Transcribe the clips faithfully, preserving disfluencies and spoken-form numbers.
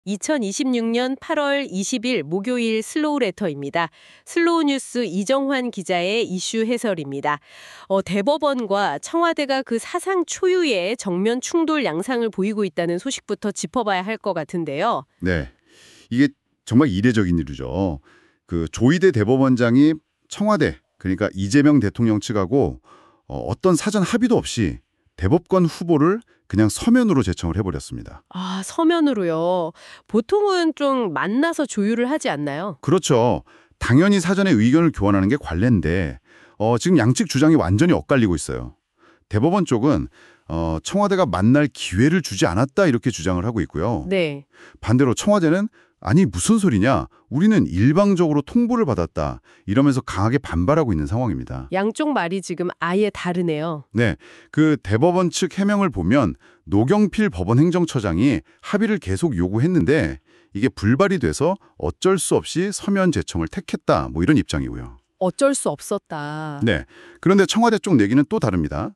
이천이십육 년 팔월 이십일 목요일 슬로우 레터입니다. 슬로우 뉴스 이정환 기자의 이슈 해설입니다. 어, 대법원과 청와대가 그 사상 초유의 정면 충돌 양상을 보이고 있다는 소식부터 짚어봐야 할 것 같은데요. 네, 이게 정말 이례적인 일이죠. 그 조희대 대법원장이 청와대, 그러니까 이재명 대통령 측하고 어, 어떤 사전 합의도 없이 대법관 후보를 그냥 서면으로 제청을 해버렸습니다. 아, 서면으로요. 보통은 좀 만나서 조율을 하지 않나요? 그렇죠. 당연히 사전에 의견을 교환하는 게 관례인데 어, 지금 양측 주장이 완전히 엇갈리고 있어요. 대법원 쪽은 어, 청와대가 만날 기회를 주지 않았다 이렇게 주장을 하고 있고요. 네. 반대로 청와대는 아니 무슨 소리냐, 우리는 일방적으로 통보를 받았다 이러면서 강하게 반발하고 있는 상황입니다. 양쪽 말이 지금 아예 다르네요. 네, 그 대법원 측 해명을 보면 노경필 법원 행정처장이 합의를 계속 요구했는데 이게 불발이 돼서 어쩔 수 없이 서면 제청을 택했다 뭐 이런 입장이고요. 어쩔 수 없었다. 네, 그런데 청와대 쪽 얘기는 또 다릅니다.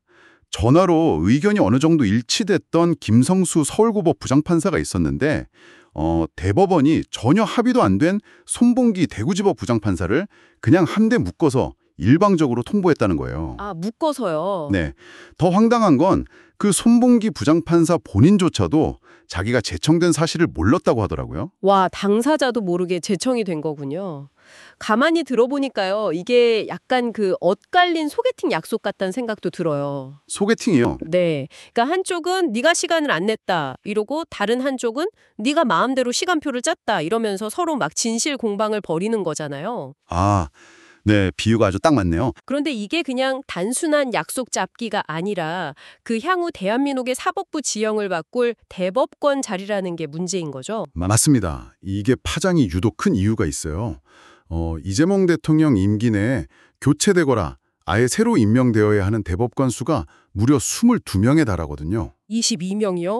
전화로 의견이 어느 정도 일치됐던 김성수 서울고법 부장판사가 있었는데 어, 대법원이 전혀 합의도 안 된 손봉기 대구지법 부장판사를 그냥 한 대 묶어서 일방적으로 통보했다는 거예요. 아, 묶어서요. 네, 더 황당한 건 그 손봉기 부장판사 본인조차도 자기가 제청된 사실을 몰랐다고 하더라고요. 와, 당사자도 모르게 제청이 된 거군요. 가만히 들어보니까요. 이게 약간 그 엇갈린 소개팅 약속 같다는 생각도 들어요. 소개팅이요. 네. 그러니까 한쪽은 네가 시간을 안 냈다 이러고 다른 한쪽은 네가 마음대로 시간표를 짰다 이러면서 서로 막 진실 공방을 벌이는 거잖아요. 아, 네, 비유가 아주 딱 맞네요. 그런데 이게 그냥 단순한 약속 잡기가 아니라 그 향후 대한민국의 사법부 지형을 바꿀 대법관 자리라는 게 문제인 거죠. 마- 맞습니다. 이게 파장이 유독 큰 이유가 있어요. 어, 이재명 대통령 임기 내에 교체되거나 아예 새로 임명되어야 하는 대법관 수가 무려 이십이 명에 달하거든요. 이십이 명이요?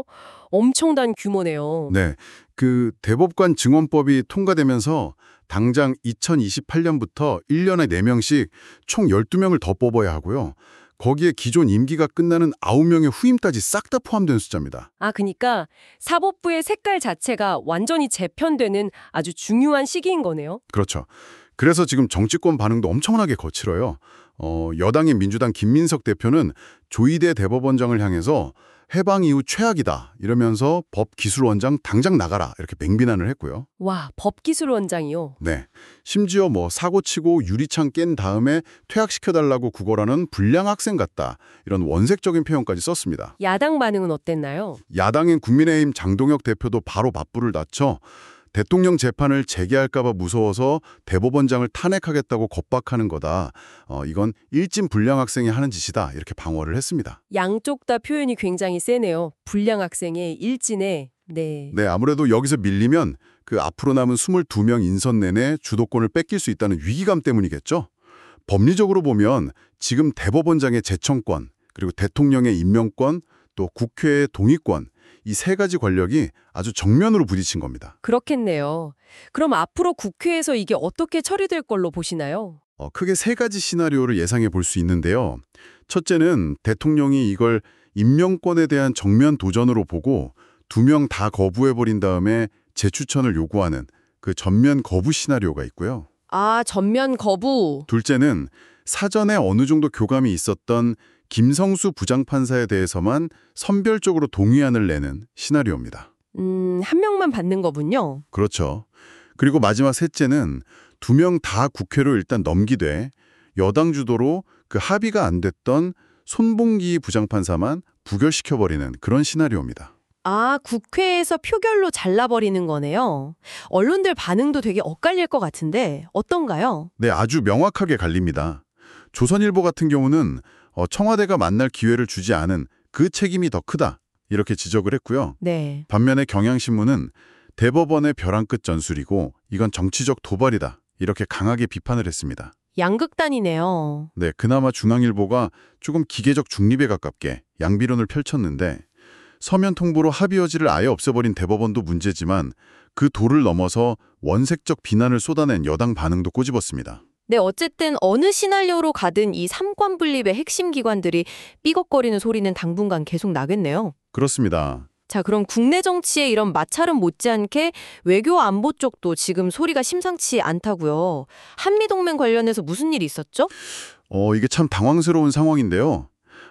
엄청난 규모네요. 네, 그 대법관 증원법이 통과되면서 당장 이천이십팔 년부터 일 년에 네 명씩 총 열두 명을 더 뽑아야 하고요. 거기에 기존 임기가 끝나는 아홉 명의 후임까지 싹 다 포함된 숫자입니다. 아, 그러니까 사법부의 색깔 자체가 완전히 재편되는 아주 중요한 시기인 거네요. 그렇죠. 그래서 지금 정치권 반응도 엄청나게 거칠어요. 어, 여당의 민주당 김민석 대표는 조희대 대법원장을 향해서 해방 이후 최악이다 이러면서 법기술원장 당장 나가라 이렇게 맹비난을 했고요. 와, 법기술원장이요. 네, 심지어 뭐 사고치고 유리창 깬 다음에 퇴학시켜달라고 구걸하는 불량 학생 같다 이런 원색적인 표현까지 썼습니다. 야당 반응은 어땠나요? 야당인 국민의힘 장동혁 대표도 바로 맞불을 낮춰 대통령 재판을 재개할까 봐 무서워서 대법원장을 탄핵하겠다고 겁박하는 거다. 어, 이건 일진 불량 학생이 하는 짓이다. 이렇게 방어를 했습니다. 양쪽 다 표현이 굉장히 세네요. 불량 학생의 일진에. 네. 네, 아무래도 여기서 밀리면 그 앞으로 남은 이십이 명 인선 내내 주도권을 뺏길 수 있다는 위기감 때문이겠죠. 법리적으로 보면 지금 대법원장의 제청권, 그리고 대통령의 임명권, 또 국회의 동의권, 이 세 가지 권력이 아주 정면으로 부딪힌 겁니다. 그렇겠네요. 그럼 앞으로 국회에서 이게 어떻게 처리될 걸로 보시나요? 어, 크게 세 가지 시나리오를 예상해 볼 수 있는데요. 첫째는 대통령이 이걸 임명권에 대한 정면 도전으로 보고 두 명 다 거부해버린 다음에 재추천을 요구하는 그 전면 거부 시나리오가 있고요. 아, 전면 거부. 둘째는 사전에 어느 정도 교감이 있었던 김성수 부장판사에 대해서만 선별적으로 동의안을 내는 시나리오입니다. 음, 한 명만 받는 거군요. 그렇죠. 그리고 마지막 셋째는 두 명 다 국회로 일단 넘기되 여당 주도로 그 합의가 안 됐던 손봉기 부장판사만 부결시켜버리는 그런 시나리오입니다. 아, 국회에서 표결로 잘라버리는 거네요. 언론들 반응도 되게 엇갈릴 것 같은데 어떤가요? 네, 아주 명확하게 갈립니다. 조선일보 같은 경우는 어, 청와대가 만날 기회를 주지 않은 그 책임이 더 크다 이렇게 지적을 했고요. 네. 반면에 경향신문은 대법원의 벼랑 끝 전술이고 이건 정치적 도발이다 이렇게 강하게 비판을 했습니다. 양극단이네요. 네, 그나마 중앙일보가 조금 기계적 중립에 가깝게 양비론을 펼쳤는데 서면 통보로 합의 여지를 아예 없애버린 대법원도 문제지만 그 도를 넘어서 원색적 비난을 쏟아낸 여당 반응도 꼬집었습니다. 네, 어쨌든 어느 시나리오로 가든 이 삼권 분립의 핵심 기관들이 삐걱거리는 소리는 당분간 계속 나겠네요. 그렇습니다. 자, 그럼 국내 정치의 이런 마찰은 못지않게 외교 안보 쪽도 지금 소리가 심상치 않다고요. 한미동맹 관련해서 무슨 일이 있었죠? 어, 이게 참 당황스러운 상황인데요.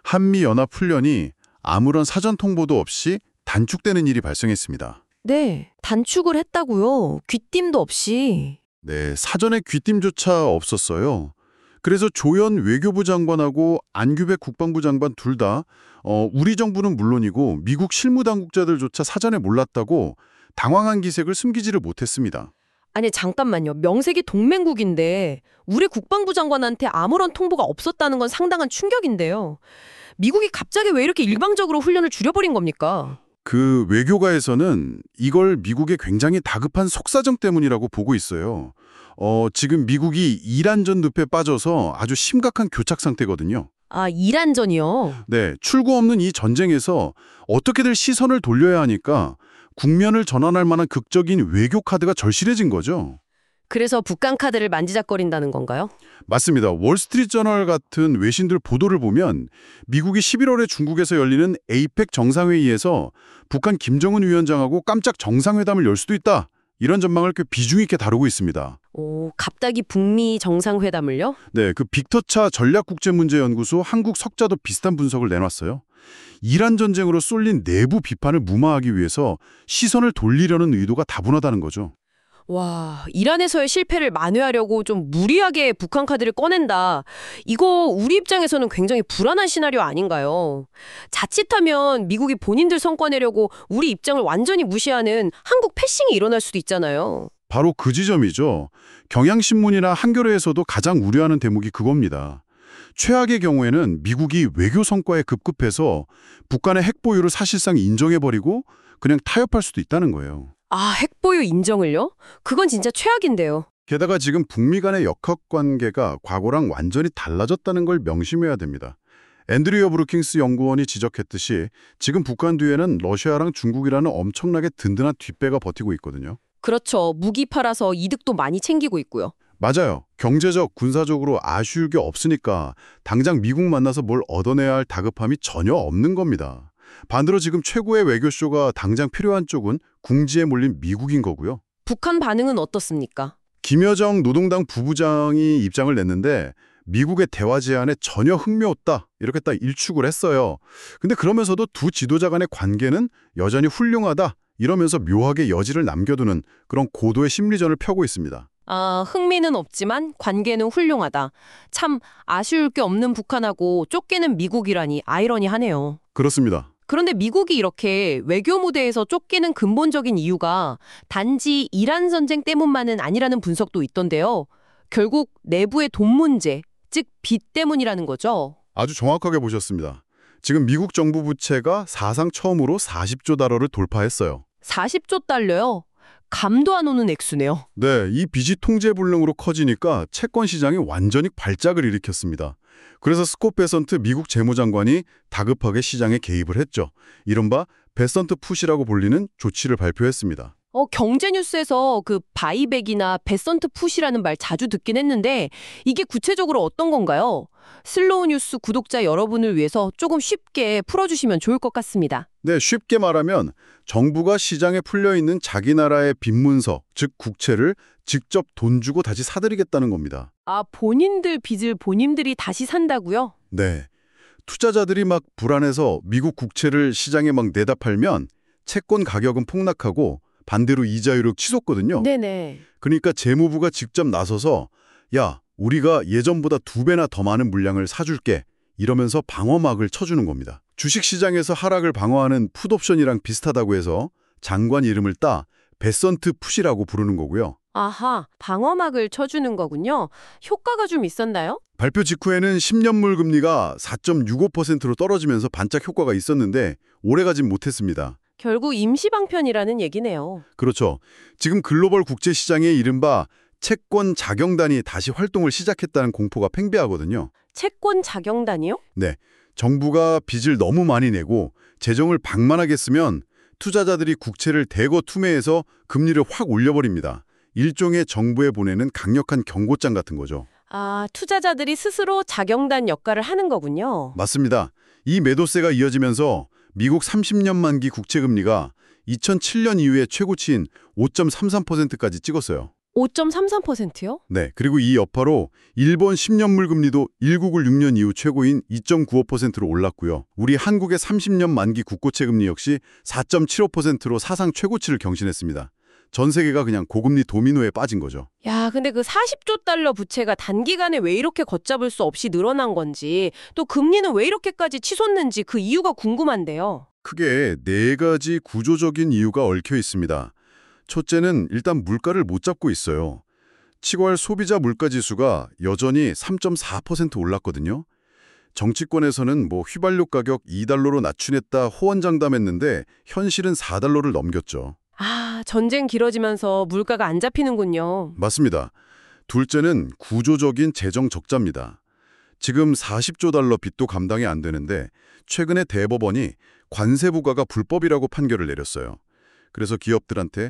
한미연합훈련이 아무런 사전 통보도 없이 단축되는 일이 발생했습니다. 네, 단축을 했다고요. 귀띔도 없이. 네, 사전에 귀띔조차 없었어요. 그래서 조현 외교부 장관하고 안규백 국방부 장관 둘 다 어, 우리 정부는 물론이고 미국 실무당국자들조차 사전에 몰랐다고 당황한 기색을 숨기지를 못했습니다. 아니, 잠깐만요. 명색이 동맹국인데 우리 국방부 장관한테 아무런 통보가 없었다는 건 상당한 충격인데요. 미국이 갑자기 왜 이렇게 일방적으로 훈련을 줄여버린 겁니까? 그 외교가에서는 이걸 미국의 굉장히 다급한 속사정 때문이라고 보고 있어요. 어, 지금 미국이 이란전 늪에 빠져서 아주 심각한 교착 상태거든요. 아, 이란전이요? 네, 출구 없는 이 전쟁에서 어떻게든 시선을 돌려야 하니까 국면을 전환할 만한 극적인 외교 카드가 절실해진 거죠. 그래서 북한 카드를 만지작거린다는 건가요? 맞습니다. 월스트리트저널 같은 외신들 보도를 보면 미국이 십일월에 중국에서 열리는 에이펙 정상회의에서 북한 김정은 위원장하고 깜짝 정상회담을 열 수도 있다. 이런 전망을 꽤 비중 있게 다루고 있습니다. 오, 갑자기 북미 정상회담을요? 네, 그 빅터차 전략국제문제연구소 한국 석자도 비슷한 분석을 내놨어요. 이란 전쟁으로 쏠린 내부 비판을 무마하기 위해서 시선을 돌리려는 의도가 다분하다는 거죠. 와, 이란에서의 실패를 만회하려고 좀 무리하게 북한 카드를 꺼낸다. 이거 우리 입장에서는 굉장히 불안한 시나리오 아닌가요? 자칫하면 미국이 본인들 성과 내려고 우리 입장을 완전히 무시하는 한국 패싱이 일어날 수도 있잖아요. 바로 그 지점이죠. 경향신문이나 한겨레에서도 가장 우려하는 대목이 그겁니다. 최악의 경우에는 미국이 외교 성과에 급급해서 북한의 핵보유를 사실상 인정해버리고 그냥 타협할 수도 있다는 거예요. 아, 핵보유 인정을요? 그건 진짜 최악인데요. 게다가 지금 북미 간의 역학관계가 과거랑 완전히 달라졌다는 걸 명심해야 됩니다. 앤드류 브루킹스 연구원이 지적했듯이 지금 북한 뒤에는 러시아랑 중국이라는 엄청나게 든든한 뒷배가 버티고 있거든요. 그렇죠. 무기 팔아서 이득도 많이 챙기고 있고요. 맞아요. 경제적, 군사적으로 아쉬울 게 없으니까 당장 미국 만나서 뭘 얻어내야 할 다급함이 전혀 없는 겁니다. 반대로 지금 최고의 외교쇼가 당장 필요한 쪽은 궁지에 몰린 미국인 거고요. 북한 반응은 어떻습니까? 김여정 노동당 부부장이 입장을 냈는데 미국의 대화 제안에 전혀 흥미 없다 이렇게 딱 일축을 했어요. 근데 그러면서도 두 지도자 간의 관계는 여전히 훌륭하다 이러면서 묘하게 여지를 남겨두는 그런 고도의 심리전을 펴고 있습니다. 아, 흥미는 없지만 관계는 훌륭하다. 참 아쉬울 게 없는 북한하고 쫓기는 미국이라니 아이러니하네요. 그렇습니다. 그런데 미국이 이렇게 외교 무대에서 쫓기는 근본적인 이유가 단지 이란 전쟁 때문만은 아니라는 분석도 있던데요. 결국 내부의 돈 문제, 즉 빚 때문이라는 거죠. 아주 정확하게 보셨습니다. 지금 미국 정부 부채가 사상 처음으로 사십조 달러를 돌파했어요. 사십조 달러요? 감도 안 오는 액수네요. 네, 이 빚이 통제불능으로 커지니까 채권 시장이 완전히 발작을 일으켰습니다. 그래서 스콧 베선트 미국 재무장관이 다급하게 시장에 개입을 했죠. 이른바 베선트 푸시라고 불리는 조치를 발표했습니다. 어, 경제뉴스에서 그 바이백이나 베선트 푸시라는 말 자주 듣긴 했는데 이게 구체적으로 어떤 건가요? 슬로우 뉴스 구독자 여러분을 위해서 조금 쉽게 풀어주시면 좋을 것 같습니다. 네, 쉽게 말하면 정부가 시장에 풀려있는 자기 나라의 빚 문서, 즉 국채를 직접 돈 주고 다시 사들이겠다는 겁니다. 아, 본인들 빚을 본인들이 다시 산다고요? 네, 투자자들이 막 불안해서 미국 국채를 시장에 막 내다 팔면 채권 가격은 폭락하고 반대로 이자율을 치솟거든요. 네네. 그러니까 재무부가 직접 나서서 야, 우리가 예전보다 두 배나 더 많은 물량을 사줄게 이러면서 방어막을 쳐주는 겁니다. 주식시장에서 하락을 방어하는 풋옵션이랑 비슷하다고 해서 장관 이름을 따 베선트 풋이라고 부르는 거고요. 아하, 방어막을 쳐주는 거군요. 효과가 좀 있었나요? 발표 직후에는 십 년물 금리가 사 점 육오 퍼센트로 떨어지면서 반짝 효과가 있었는데 오래가진 못했습니다. 결국 임시방편이라는 얘기네요. 그렇죠. 지금 글로벌 국제시장에 이른바 채권 자경단이 다시 활동을 시작했다는 공포가 팽배하거든요. 채권 자경단이요? 네. 정부가 빚을 너무 많이 내고 재정을 방만하게 쓰면 투자자들이 국채를 대거 투매해서 금리를 확 올려버립니다. 일종의 정부에 보내는 강력한 경고장 같은 거죠. 아, 투자자들이 스스로 자경단 역할을 하는 거군요. 맞습니다. 이 매도세가 이어지면서 미국 삼십 년 만기 국채금리가 이천칠 년 이후에 최고치인 오 점 삼삼 퍼센트까지 찍었어요. 오 점 삼삼 퍼센트요? 네, 그리고 이 여파로 일본 십 년물 금리도 천구백구십육 년 이후 최고인 이 점 구오 퍼센트로 올랐고요. 우리 한국의 삼십 년 만기 국고채 금리 역시 사 점 칠오 퍼센트로 사상 최고치를 경신했습니다. 전 세계가 그냥 고금리 도미노에 빠진 거죠. 야, 근데 그 사십조 달러 부채가 단기간에 왜 이렇게 걷잡을 수 없이 늘어난 건지, 또 금리는 왜 이렇게까지 치솟는지 그 이유가 궁금한데요. 크게 네 가지 구조적인 이유가 얽혀 있습니다. 첫째는 일단 물가를 못 잡고 있어요. 칠월 소비자 물가지수가 여전히 삼 점 사 퍼센트 올랐거든요. 정치권에서는 뭐 휘발유 가격 이 달러로 낮추겠다 호언장담했는데 현실은 사 달러를 넘겼죠. 아, 전쟁 길어지면서 물가가 안 잡히는군요. 맞습니다. 둘째는 구조적인 재정 적자입니다. 지금 사십조 달러 빚도 감당이 안 되는데 최근에 대법원이 관세 부과가 불법이라고 판결을 내렸어요. 그래서 기업들한테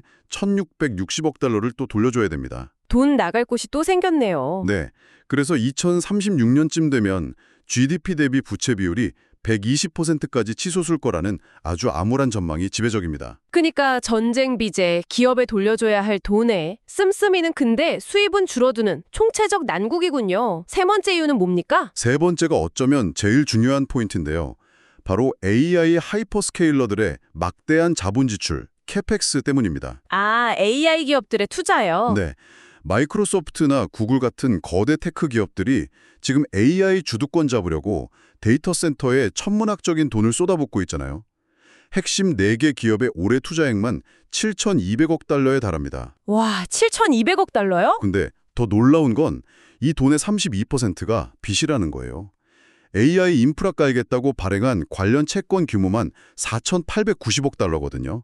천육백육십억 달러를 또 돌려줘야 됩니다. 돈 나갈 곳이 또 생겼네요. 네, 그래서 이천삼십육 년쯤 되면 지디피 대비 부채 비율이 백이십 퍼센트까지 치솟을 거라는 아주 암울한 전망이 지배적입니다. 그러니까 전쟁 비제, 기업에 돌려줘야 할 돈에 씀씀이는 큰데 수입은 줄어드는 총체적 난국이군요. 세 번째 이유는 뭡니까? 세 번째가 어쩌면 제일 중요한 포인트인데요. 바로 에이아이 하이퍼스케일러들의 막대한 자본 지출, 캐펙스 때문입니다. 아, 에이아이 기업들의 투자요? 네, 마이크로소프트나 구글 같은 거대 테크 기업들이 지금 에이아이 주도권 잡으려고 데이터 센터에 천문학적인 돈을 쏟아붓고 있잖아요. 핵심 네 개 기업의 올해 투자액만 칠천이백억 달러에 달합니다. 와, 칠천이백억 달러요? 근데 더 놀라운 건 이 돈의 삼십이 퍼센트가 빚이라는 거예요. 에이아이 인프라 깔겠다고 발행한 관련 채권 규모만 사천팔백구십억 달러거든요.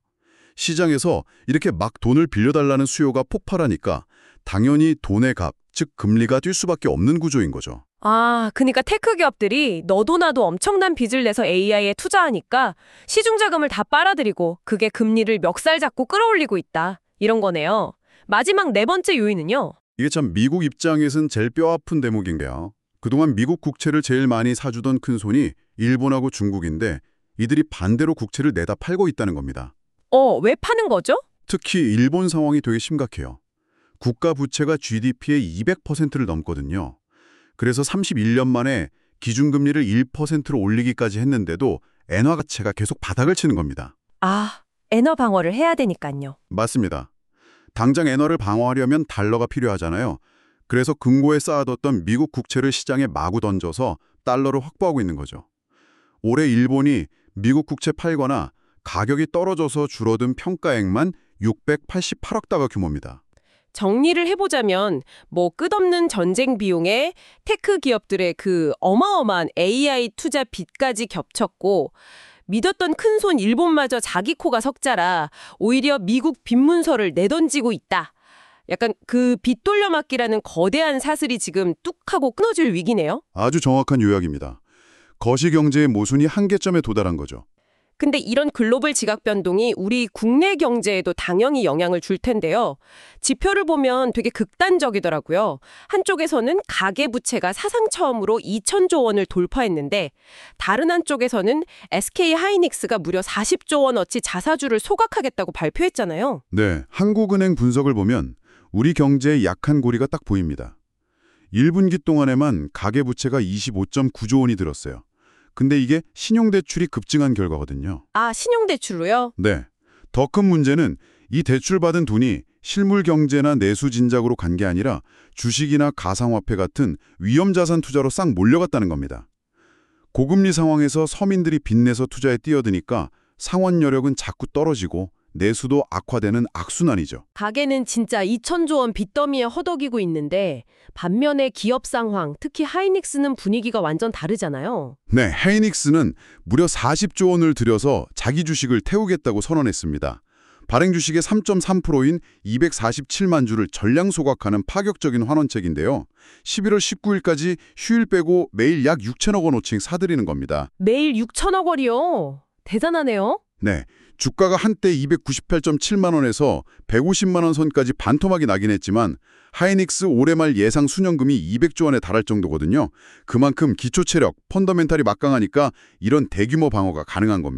시장에서 이렇게 막 돈을 빌려달라는 수요가 폭발하니까 당연히 돈의 값, 즉 금리가 뛸 수밖에 없는 구조인 거죠. 아, 그러니까 테크 기업들이 너도 나도 엄청난 빚을 내서 에이아이에 투자하니까 시중 자금을 다 빨아들이고 그게 금리를 멱살 잡고 끌어올리고 있다. 이런 거네요. 마지막 네 번째 요인은요? 이게 참 미국 입장에선 제일 뼈아픈 대목인 게요. 그동안 미국 국채를 제일 많이 사주던 큰손이 일본하고 중국인데 이들이 반대로 국채를 내다 팔고 있다는 겁니다. 어, 왜 파는 거죠? 특히 일본 상황이 되게 심각해요. 국가 부채가 지디피의 이백 퍼센트를 넘거든요. 그래서 삼십일 년 만에 기준금리를 일 퍼센트로 올리기까지 했는데도 엔화 가치가 계속 바닥을 치는 겁니다. 아, 엔화 방어를 해야 되니까요. 맞습니다. 당장 엔화를 방어하려면 달러가 필요하잖아요. 그래서 금고에 쌓아뒀던 미국 국채를 시장에 마구 던져서 달러를 확보하고 있는 거죠. 올해 일본이 미국 국채 팔거나 가격이 떨어져서 줄어든 평가액만 육백팔십팔억 달러 규모입니다. 정리를 해보자면 뭐 끝없는 전쟁 비용에 테크 기업들의 그 어마어마한 에이아이 투자 빚까지 겹쳤고 믿었던 큰손 일본마저 자기 코가 석자라 오히려 미국 빚 문서를 내던지고 있다. 약간 그 빚 돌려막기라는 거대한 사슬이 지금 뚝 하고 끊어질 위기네요. 아주 정확한 요약입니다. 거시경제의 모순이 한계점에 도달한 거죠. 근데 이런 글로벌 지각 변동이 우리 국내 경제에도 당연히 영향을 줄 텐데요. 지표를 보면 되게 극단적이더라고요. 한쪽에서는 가계부채가 사상 처음으로 이천조 원을 돌파했는데 다른 한쪽에서는 에스케이하이닉스가 무려 사십조 원어치 자사주를 소각하겠다고 발표했잖아요. 네, 한국은행 분석을 보면 우리 경제의 약한 고리가 딱 보입니다. 일 분기 동안에만 가계부채가 이십오 점 구조 원이 들었어요. 근데 이게 신용대출이 급증한 결과거든요. 아, 신용대출로요? 네. 더 큰 문제는 이 대출받은 돈이 실물 경제나 내수 진작으로 간 게 아니라 주식이나 가상화폐 같은 위험자산 투자로 싹 몰려갔다는 겁니다. 고금리 상황에서 서민들이 빚내서 투자에 뛰어드니까 상환 여력은 자꾸 떨어지고 내수도 악화되는 악순환이죠. 가계는 진짜 이천조 원 빚더미에 허덕이고 있는데 반면에 기업 상황, 특히 하이닉스는 분위기가 완전 다르잖아요. 네, 하이닉스는 무려 사십조 원을 들여서 자기 주식을 태우겠다고 선언했습니다. 발행 주식의 삼 점 삼 퍼센트인 이백사십칠만 주를 전량 소각하는 파격적인 환원책인데요. 십일월 십구일까지 휴일 빼고 매일 약 육천억 원어치 사들이는 겁니다. 매일 육천억 원이요? 대단하네요. 네, 주가가 한때 이백구십팔 점 칠만 원에서 백오십만 원 선까지 반토막이 나긴 했지만 하이닉스 올해 말 예상 순연금이 이백조 원에 달할 정도거든요. 그만큼 기초체력, 펀더멘탈이 막강하니까 이런 대규모 방어가 가능한 겁니다.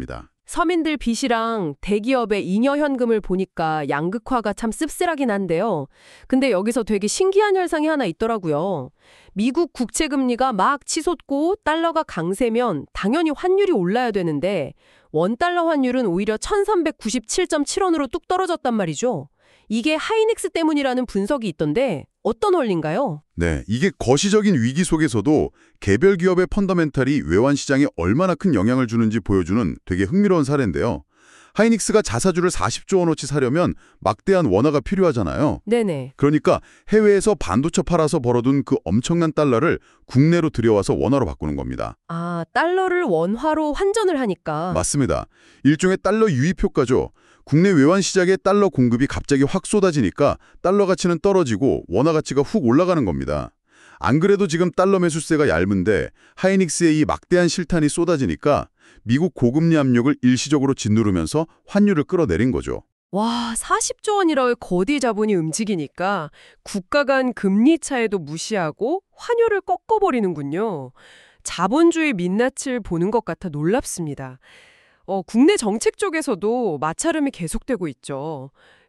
서민들 빚이랑 대기업의 잉여 현금을 보니까 양극화가 참 씁쓸하긴 한데요. 근데 여기서 되게 신기한 현상이 하나 있더라고요. 미국 국채 금리가 막 치솟고 달러가 강세면 당연히 환율이 올라야 되는데 원달러 환율은 오히려 천삼백구십칠 점 칠 원으로 뚝 떨어졌단 말이죠. 이게 하이닉스 때문이라는 분석이 있던데 어떤 원리인가요? 네, 이게 거시적인 위기 속에서도 개별 기업의 펀더멘탈이 외환 시장에 얼마나 큰 영향을 주는지 보여주는 되게 흥미로운 사례인데요. 하이닉스가 자사주를 사십조 원어치 사려면 막대한 원화가 필요하잖아요. 네네. 그러니까 해외에서 반도체 팔아서 벌어둔 그 엄청난 달러를 국내로 들여와서 원화로 바꾸는 겁니다. 아, 달러를 원화로 환전을 하니까. 맞습니다. 일종의 달러 유입 효과죠. 국내 외환 시장에 달러 공급이 갑자기 확 쏟아지니까 달러 가치는 떨어지고 원화 가치가 훅 올라가는 겁니다. 안 그래도 지금 달러 매수세가 얇은데 하이닉스의 이 막대한 실탄이 쏟아지니까 미국 고금리 압력을 일시적으로 짓누르면서 환율을 끌어내린 거죠. 와, 사십조 원이라의 거대 자본이 움직이니까 국가 간 금리 차에도 무시하고 환율을 꺾어버리는군요. 자본주의 민낯을 보는 것 같아 놀랍습니다. 어, 국내 정책 쪽에서도 마찰음이 계속되고 있죠.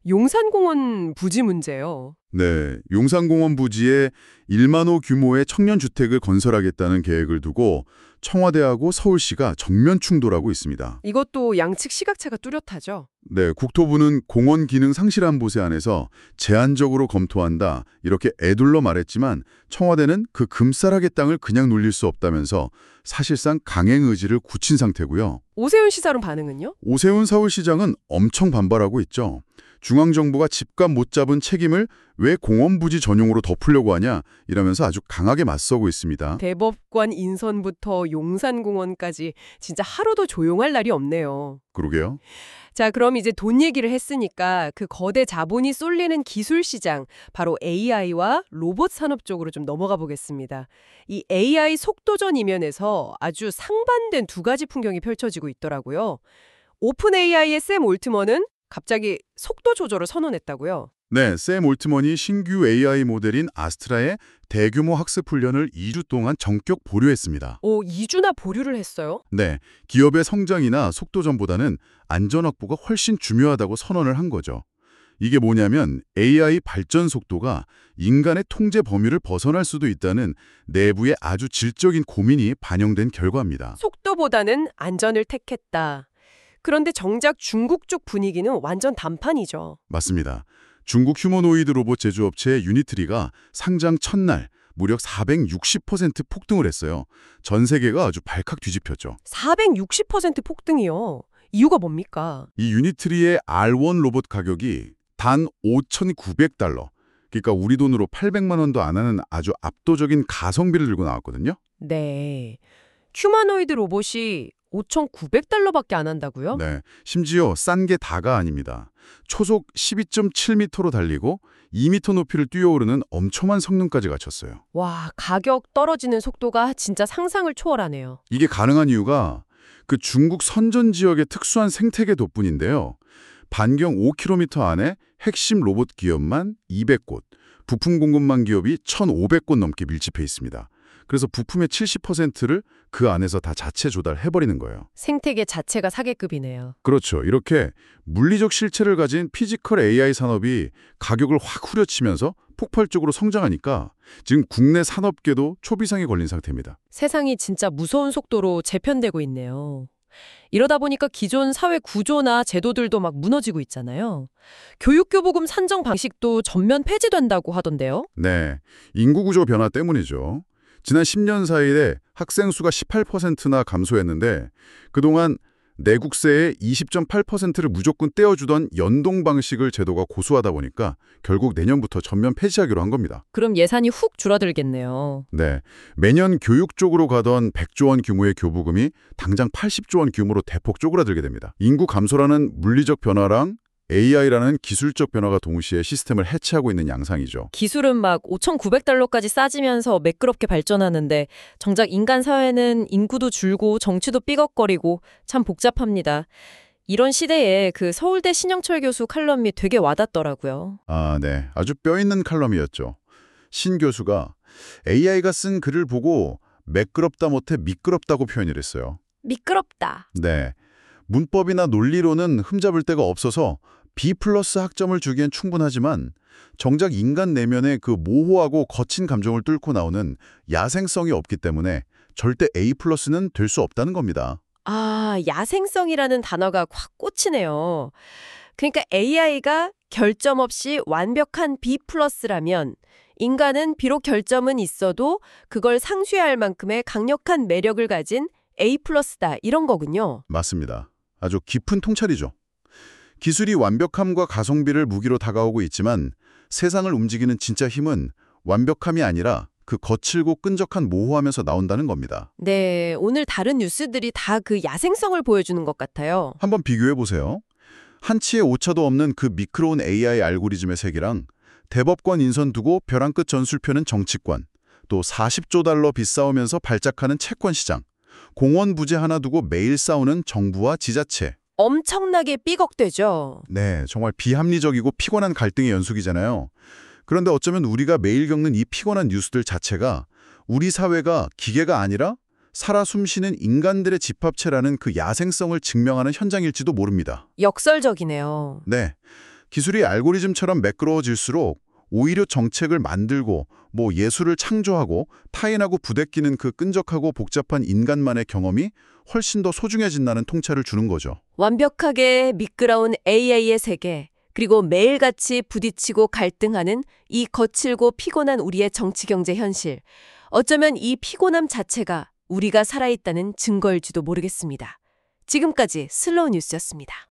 용산공원 부지 문제요. 네, 용산공원 부지에 일만 호 규모의 청년주택을 건설하겠다는 계획을 두고 청와대하고 서울시가 정면 충돌하고 있습니다. 이것도 양측 시각차가 뚜렷하죠. 네, 국토부는 공원 기능 상실한 보세안에서 제한적으로 검토한다 이렇게 애둘러 말했지만 청와대는 그 금싸라개 땅을 그냥 놀릴 수 없다면서 사실상 강행 의지를 굳힌 상태고요. 오세훈 시사론 반응은요? 오세훈 서울시장은 엄청 반발하고 있죠. 중앙정부가 집값 못 잡은 책임을 왜 공원 부지 전용으로 덮으려고 하냐 이러면서 아주 강하게 맞서고 있습니다. 대법관 인선부터 용산공원까지 진짜 하루도 조용할 날이 없네요. 그러게요. 자, 그럼 이제 돈 얘기를 했으니까 그 거대 자본이 쏠리는 기술 시장, 바로 에이아이와 로봇 산업 쪽으로 좀 넘어가 보겠습니다. 이 에이아이 속도전 이면에서 아주 상반된 두 가지 풍경이 펼쳐지고 있더라고요. 오픈 에이아이의 샘 올트먼은 갑자기 속도 조절을 선언했다고요. 네, 샘 올트먼이 신규 에이아이 모델인 아스트라의 대규모 학습 훈련을 이 주 동안 전격 보류했습니다. 오, 이 주나 보류를 했어요? 네, 기업의 성장이나 속도전보다는 안전 확보가 훨씬 중요하다고 선언을 한 거죠. 이게 뭐냐면 에이아이 발전 속도가 인간의 통제 범위를 벗어날 수도 있다는 내부의 아주 질적인 고민이 반영된 결과입니다. 속도보다는 안전을 택했다. 그런데 정작 중국 쪽 분위기는 완전 단판이죠. 맞습니다. 중국 휴머노이드 로봇 제조업체 유니트리가 상장 첫날 무려 사백육십 퍼센트 폭등을 했어요. 전 세계가 아주 발칵 뒤집혔죠. 사백육십 퍼센트 폭등이요. 이유가 뭡니까? 이 유니트리의 알 원 로봇 가격이 단 오천구백 달러, 그러니까 우리 돈으로 팔백만 원도 안 하는 아주 압도적인 가성비를 들고 나왔거든요. 네. 휴머노이드 로봇이 오천구백 달러밖에 안 한다고요? 네, 심지어 싼 게 다가 아닙니다. 초속 십이 점 칠 미터로 달리고 이 미터 높이를 뛰어오르는 엄청난 성능까지 갖췄어요. 와, 가격 떨어지는 속도가 진짜 상상을 초월하네요. 이게 가능한 이유가 그 중국 선전 지역의 특수한 생태계 덕분인데요. 반경 오 킬로미터 안에 핵심 로봇 기업만 이백 곳, 부품 공급망 기업이 천오백 곳 넘게 밀집해 있습니다. 그래서 부품의 칠십 퍼센트를 그 안에서 다 자체 조달해버리는 거예요. 생태계 자체가 사계급이네요. 그렇죠. 이렇게 물리적 실체를 가진 피지컬 에이아이 산업이 가격을 확 후려치면서 폭발적으로 성장하니까 지금 국내 산업계도 초비상에 걸린 상태입니다. 세상이 진짜 무서운 속도로 재편되고 있네요. 이러다 보니까 기존 사회 구조나 제도들도 막 무너지고 있잖아요. 교육교부금 산정 방식도 전면 폐지된다고 하던데요. 네, 인구구조 변화 때문이죠. 지난 십 년 사이에 학생 수가 십팔 퍼센트나 감소했는데 그동안 내국세의 이십 점 팔 퍼센트를 무조건 떼어주던 연동 방식을 제도가 고수하다 보니까 결국 내년부터 전면 폐지하기로 한 겁니다. 그럼 예산이 훅 줄어들겠네요. 네, 매년 교육 쪽으로 가던 백조 원 규모의 교부금이 당장 팔십조 원 규모로 대폭 쪼그라들게 됩니다. 인구 감소라는 물리적 변화랑 에이아이라는 기술적 변화가 동시에 시스템을 해체하고 있는 양상이죠. 기술은 막 오천구백 달러까지 싸지면서 매끄럽게 발전하는데 정작 인간 사회는 인구도 줄고 정치도 삐걱거리고 참 복잡합니다. 이런 시대에 그 서울대 신영철 교수 칼럼이 되게 와닿더라고요. 아, 네. 아주 뼈있는 칼럼이었죠. 신 교수가 에이아이가 쓴 글을 보고 매끄럽다 못해 미끄럽다고 표현을 했어요. 미끄럽다. 네. 문법이나 논리로는 흠잡을 데가 없어서 B 플러스 학점을 주기엔 충분하지만 정작 인간 내면의 그 모호하고 거친 감정을 뚫고 나오는 야생성이 없기 때문에 절대 A 플러스는 될 수 없다는 겁니다. 아, 야생성이라는 단어가 확 꽂히네요. 그러니까 에이아이가 결점 없이 완벽한 B 플러스라면 인간은 비록 결점은 있어도 그걸 상쇄할 만큼의 강력한 매력을 가진 A 플러스다 이런 거군요. 맞습니다. 아주 깊은 통찰이죠. 기술이 완벽함과 가성비를 무기로 다가오고 있지만 세상을 움직이는 진짜 힘은 완벽함이 아니라 그 거칠고 끈적한 모호하면서 나온다는 겁니다. 네, 오늘 다른 뉴스들이 다 그 야생성을 보여주는 것 같아요. 한번 비교해 보세요. 한치의 오차도 없는 그 미끄러운 에이아이 알고리즘의 세계랑 대법관 인선 두고 벼랑 끝 전술표는 정치권, 또 사십조 달러 빚싸우면서 발작하는 채권 시장, 공원 부지 하나 두고 매일 싸우는 정부와 지자체. 엄청나게 삐걱대죠. 네, 정말 비합리적이고 피곤한 갈등의 연속이잖아요. 그런데 어쩌면 우리가 매일 겪는 이 피곤한 뉴스들 자체가 우리 사회가 기계가 아니라 살아 숨쉬는 인간들의 집합체라는 그 야생성을 증명하는 현장일지도 모릅니다. 역설적이네요. 네, 기술이 알고리즘처럼 매끄러워질수록 오히려 정책을 만들고 뭐 예술을 창조하고 타인하고 부대끼는 그 끈적하고 복잡한 인간만의 경험이 훨씬 더 소중해진다는 통찰을 주는 거죠. 완벽하게 미끄러운 에이아이의 세계, 그리고 매일같이 부딪히고 갈등하는 이 거칠고 피곤한 우리의 정치경제 현실. 어쩌면 이 피곤함 자체가 우리가 살아있다는 증거일지도 모르겠습니다. 지금까지 슬로우 뉴스였습니다.